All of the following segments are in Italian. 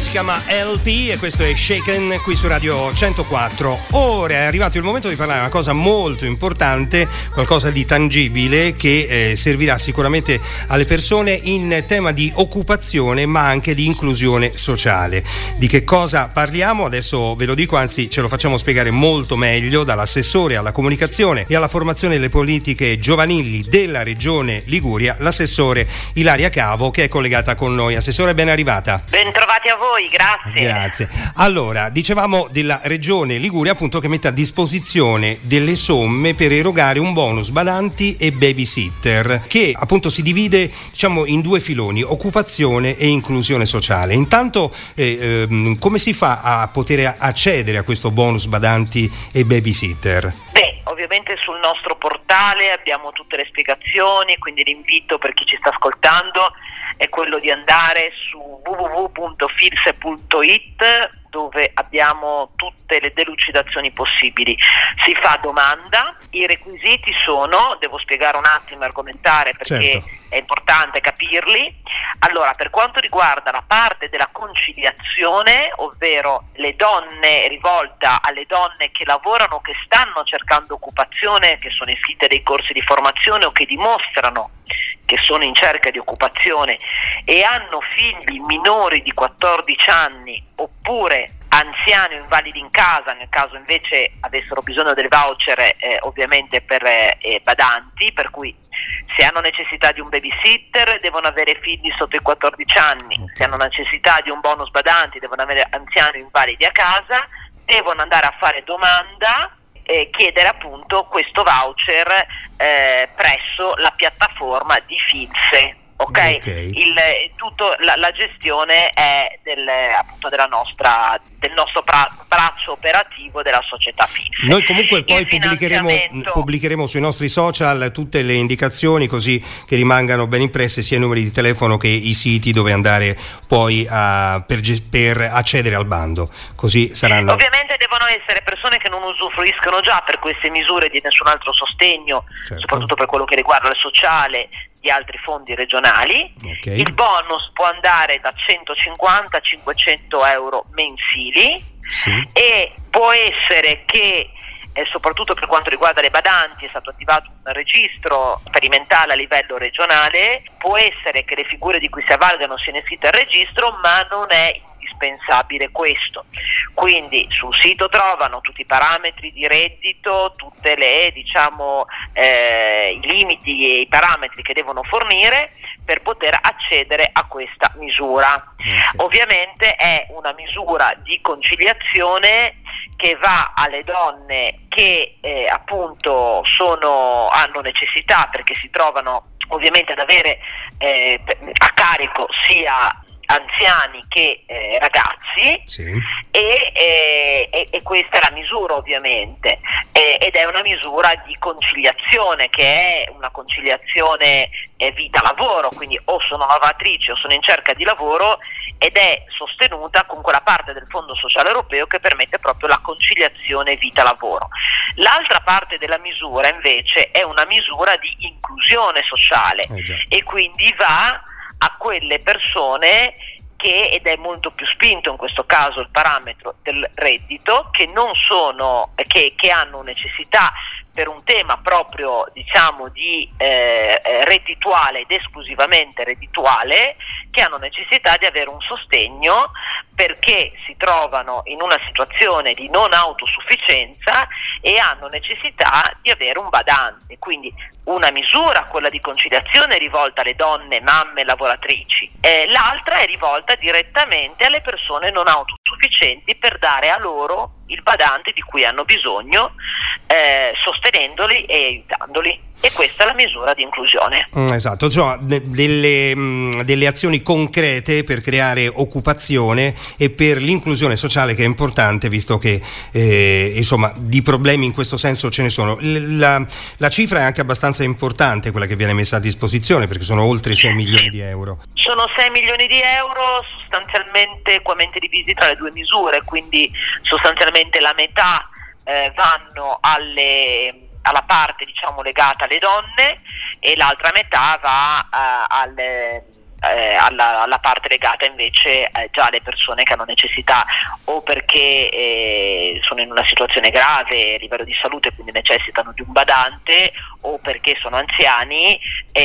si chiama LP e questo è Shaken qui su Radio 104. Ora è arrivato il momento di parlare di una cosa molto importante, qualcosa di tangibile che servirà sicuramente alle persone in tema di occupazione ma anche di inclusione sociale. Di che cosa parliamo? Adesso ve lo dico, anzi ce lo facciamo spiegare molto meglio dall'assessore alla comunicazione e alla formazione delle politiche giovanili della Regione Liguria, l'assessore Ilaria Cavo, che è collegata con noi. Assessore, ben arrivata. Bentrovati a voi, grazie. Grazie. Allora, dicevamo della Regione Liguria appunto che mette a disposizione delle somme per erogare un bonus badanti e babysitter che appunto si divide, diciamo, in due filoni: occupazione e inclusione sociale. Intanto come si fa a poter accedere a questo bonus badanti e babysitter? Ovviamente sul nostro portale abbiamo tutte le spiegazioni, quindi l'invito per chi ci sta ascoltando è quello di andare su www.filse.it, dove abbiamo tutte le delucidazioni possibili. Si fa domanda, i requisiti sono, devo spiegare un attimo e argomentare perché certo, è importante capirli. Allora, per quanto riguarda la parte della conciliazione, ovvero le donne, rivolta alle donne che lavorano, che stanno cercando occupazione, che sono iscritte a dei corsi di formazione o che dimostrano che sono in cerca di occupazione e hanno figli minori di 14 anni oppure anziani o invalidi in casa, nel caso invece avessero bisogno del voucher ovviamente per badanti, per cui se hanno necessità di un babysitter devono avere figli sotto i 14 anni, se hanno necessità di un bonus badanti devono avere anziani o invalidi a casa, devono andare a fare domanda e chiedere appunto questo voucher presso la piattaforma di Filse. Ok. Tutto la gestione è appunto del nostro braccio operativo della società Filse. Noi comunque poi pubblicheremo sui nostri social tutte le indicazioni, così che rimangano ben impresse sia i numeri di telefono che i siti dove andare poi per accedere al bando, così saranno. Ovviamente devono essere persone che non usufruiscono già per queste misure di nessun altro sostegno, certo, soprattutto per quello che riguarda il sociale, di altri fondi regionali. Okay. Il bonus può andare da 150 a 500 euro mensili, sì, e può essere che soprattutto per quanto riguarda le badanti è stato attivato un registro sperimentale a livello regionale. Può essere che le figure di cui si avvalgano siano iscritte al registro, ma non è indispensabile questo. Quindi sul sito trovano tutti i parametri di reddito, tutte le i limiti e i parametri che devono fornire per poter accedere a questa misura. Okay. Ovviamente è una misura di conciliazione che va alle donne che appunto hanno necessità, perché si trovano ovviamente ad avere a carico sia anziani che ragazzi, sì, e questa è la misura ovviamente, ed è una misura di conciliazione che è una conciliazione vita-lavoro, quindi o sono lavoratrici o sono in cerca di lavoro, ed è sostenuta con quella parte del Fondo Sociale Europeo che permette proprio la conciliazione vita-lavoro. L'altra parte della misura invece è una misura di inclusione sociale, e quindi va a quelle persone ed è molto più spinto in questo caso il parametro del reddito, che che hanno necessità per un tema proprio di reddituale ed esclusivamente reddituale, che hanno necessità di avere un sostegno perché si trovano in una situazione di non autosufficienza e hanno necessità di avere un badante. Quindi una misura, quella di conciliazione, è rivolta alle donne, mamme, lavoratrici, l'altra è rivolta direttamente alle persone non autosufficienti per dare a loro il badante di cui hanno bisogno, sostenendoli e aiutandoli. E questa è la misura di inclusione. Esatto, cioè delle azioni concrete per creare occupazione e per l'inclusione sociale, che è importante, visto che insomma di problemi in questo senso ce ne sono. La cifra è anche abbastanza importante, quella che viene messa a disposizione, perché sono oltre 6 milioni di euro. Sono 6 milioni di euro sostanzialmente equamente divisi tra le due misure, quindi sostanzialmente la metà vanno alla parte legata alle donne e l'altra metà va alla parte legata invece già alle persone che hanno necessità, o perché sono in una situazione grave a livello di salute, quindi necessitano di un badante, o perché sono anziani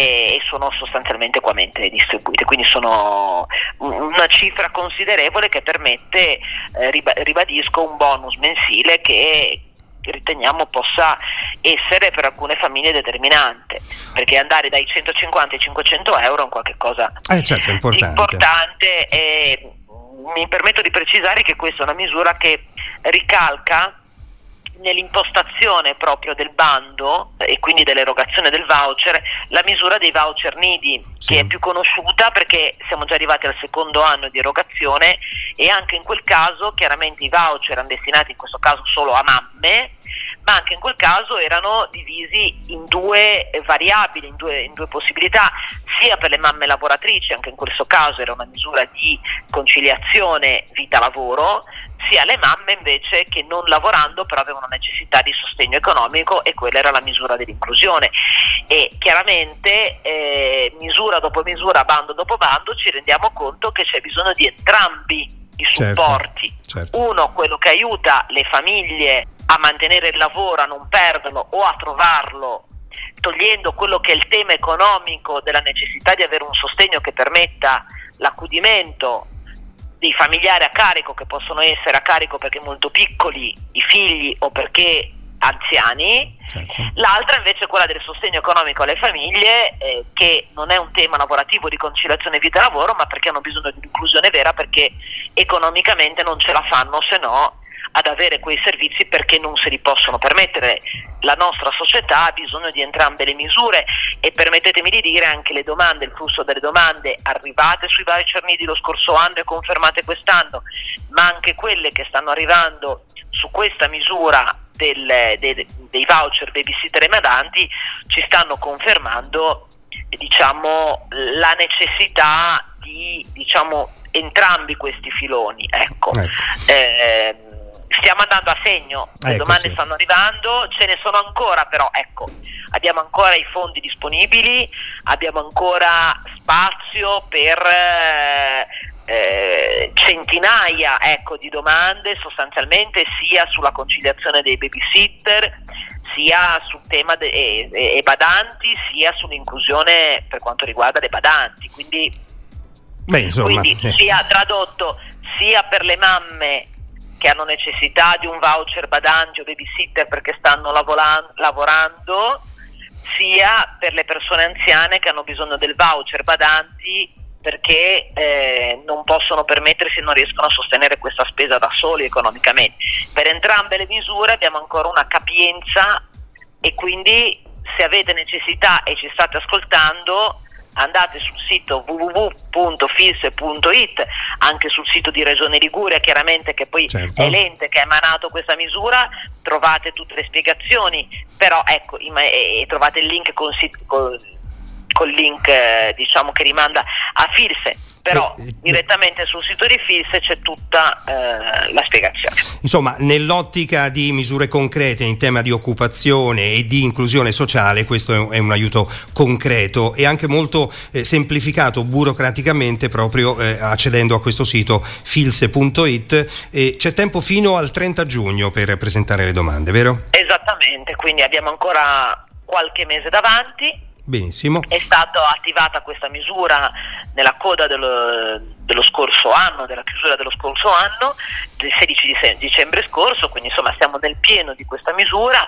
e sono sostanzialmente equamente distribuite. Quindi sono una cifra considerevole che permette, ribadisco, un bonus mensile che riteniamo possa essere per alcune famiglie determinante, perché andare dai 150 ai 500 euro è un qualche cosa certo, importante. E mi permetto di precisare che questa è una misura che ricalca nell'impostazione proprio del bando e quindi dell'erogazione del voucher la misura dei voucher nidi, sì, che è più conosciuta perché siamo già arrivati al secondo anno di erogazione, e anche in quel caso chiaramente i voucher erano destinati in questo caso solo a mamme, ma anche in quel caso erano divisi in due variabili, in due possibilità, sia per le mamme lavoratrici, anche in questo caso era una misura di conciliazione vita-lavoro, sia le mamme invece che non lavorando però avevano necessità di sostegno economico, e quella era la misura dell'inclusione. E chiaramente misura dopo misura, bando dopo bando, ci rendiamo conto che c'è bisogno di entrambi i supporti, certo. Uno, quello che aiuta le famiglie a mantenere il lavoro, a non perderlo o a trovarlo, togliendo quello che è il tema economico della necessità di avere un sostegno che permetta l'accudimento dei familiari a carico, che possono essere a carico perché molto piccoli i figli o perché anziani, certo. L'altra invece è quella del sostegno economico alle famiglie, che non è un tema lavorativo di conciliazione vita-lavoro, ma perché hanno bisogno di un'inclusione vera, perché economicamente non ce la fanno se no ad avere quei servizi, perché non se li possono permettere. La nostra società ha bisogno di entrambe le misure, e permettetemi di dire anche le domande, il flusso delle domande arrivate sui voucher nidi lo scorso anno e confermate quest'anno, ma anche quelle che stanno arrivando su questa misura dei voucher babysitter e badanti ci stanno confermando la necessità di entrambi questi filoni, ecco. Stiamo andando a segno, le domande stanno arrivando, ce ne sono ancora, però abbiamo ancora i fondi disponibili, abbiamo ancora spazio per centinaia di domande, sostanzialmente sia sulla conciliazione dei babysitter, sia sul tema e badanti, sia sull'inclusione per quanto riguarda le badanti, quindi sia tradotto sia per le mamme che hanno necessità di un voucher badanti o babysitter perché stanno lavorando, sia per le persone anziane che hanno bisogno del voucher badanti perché non possono permettersi, non riescono a sostenere questa spesa da soli economicamente. Per entrambe le misure abbiamo ancora una capienza, e quindi se avete necessità e ci state ascoltando, andate sul sito www.fils.it, anche sul sito di Regione Liguria, chiaramente, che poi certo. È l'ente che ha emanato questa misura, trovate tutte le spiegazioni, però trovate il link col link che rimanda a Fils, però direttamente sul sito di Fils c'è tutta la spiegazione. Insomma, nell'ottica di misure concrete in tema di occupazione e di inclusione sociale, questo è un aiuto concreto e anche molto semplificato burocraticamente, proprio accedendo a questo sito fils.it. C'è tempo fino al 30 giugno per presentare le domande, vero? Esattamente, quindi abbiamo ancora qualche mese davanti. Benissimo. È stata attivata questa misura nella coda dello scorso anno, della chiusura dello scorso anno, del 16 dicembre scorso, quindi insomma stiamo nel pieno di questa misura.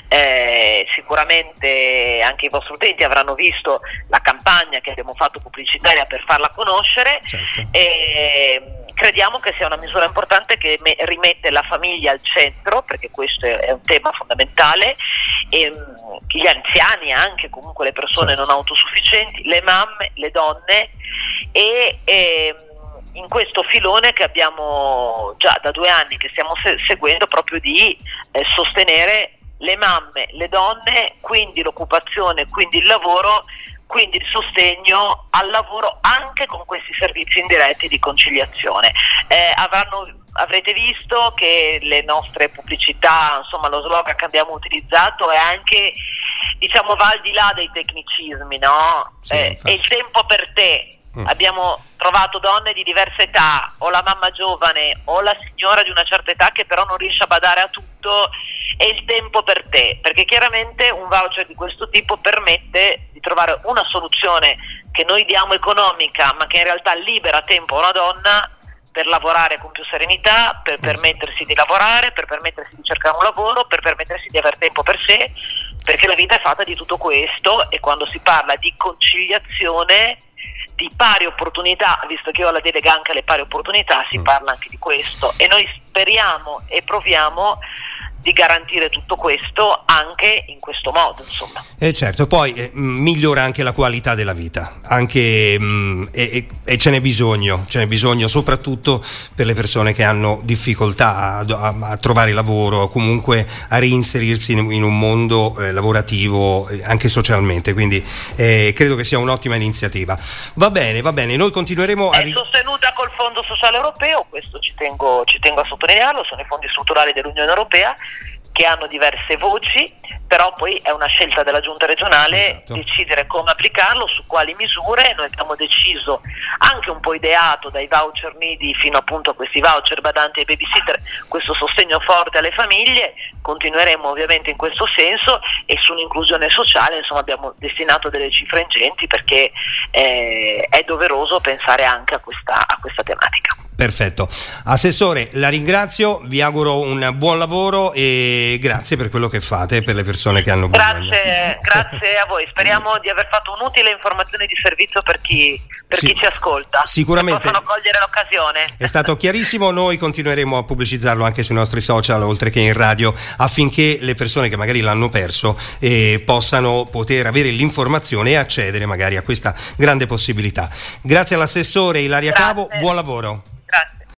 Sicuramente anche i vostri utenti avranno visto la campagna che abbiamo fatto pubblicitaria per farla conoscere, certo. Crediamo che sia una misura importante che rimette la famiglia al centro, perché questo è un tema fondamentale, e gli anziani, anche comunque le persone certo. non autosufficienti, le mamme, le donne, e in questo filone che abbiamo già da 2 anni che stiamo seguendo, proprio di sostenere le mamme, le donne, quindi l'occupazione, quindi il lavoro, quindi il sostegno al lavoro anche con questi servizi indiretti di conciliazione. Avrete visto che le nostre pubblicità, insomma lo slogan che abbiamo utilizzato è anche, va al di là dei tecnicismi, no? È il tempo per te, Abbiamo trovato donne di diversa età, o la mamma giovane o la signora di una certa età che però non riesce a badare a tutto, e il tempo per te, perché chiaramente un voucher di questo tipo permette di trovare una soluzione che noi diamo economica, ma che in realtà libera tempo a una donna per lavorare con più serenità, per permettersi di lavorare, per permettersi di cercare un lavoro, per permettersi di avere tempo per sé, perché la vita è fatta di tutto questo, e quando si parla di conciliazione, di pari opportunità, visto che io ho la delega anche alle pari opportunità, si parla anche di questo, e noi speriamo e proviamo di garantire tutto questo anche in questo modo, insomma. E certo, poi migliora anche la qualità della vita, anche e ce n'è bisogno soprattutto per le persone che hanno difficoltà a trovare lavoro, o comunque a reinserirsi in un mondo lavorativo, anche socialmente, quindi credo che sia un'ottima iniziativa. Va bene, noi continueremo È sostenuta col Fondo Sociale Europeo, questo ci tengo a sottolinearlo, sono i fondi strutturali dell'Unione Europea, che hanno diverse voci, però poi è una scelta della giunta regionale decidere come applicarlo, su quali misure. Noi abbiamo deciso, anche un po' ideato dai voucher nidi fino appunto a questi voucher badanti e babysitter, questo sostegno forte alle famiglie. Continueremo ovviamente in questo senso, e sull'inclusione sociale insomma abbiamo destinato delle cifre ingenti, perché è doveroso pensare anche a questa tematica. Perfetto. Assessore, la ringrazio, vi auguro un buon lavoro e grazie per quello che fate per le persone che hanno bisogno. Grazie a voi, speriamo di aver fatto un'utile informazione di servizio per chi ci ascolta. Sicuramente. Possono cogliere l'occasione. È stato chiarissimo, noi continueremo a pubblicizzarlo anche sui nostri social, oltre che in radio, affinché le persone che magari l'hanno perso possano poter avere l'informazione e accedere magari a questa grande possibilità. Grazie all'assessore Ilaria Cavo, buon lavoro.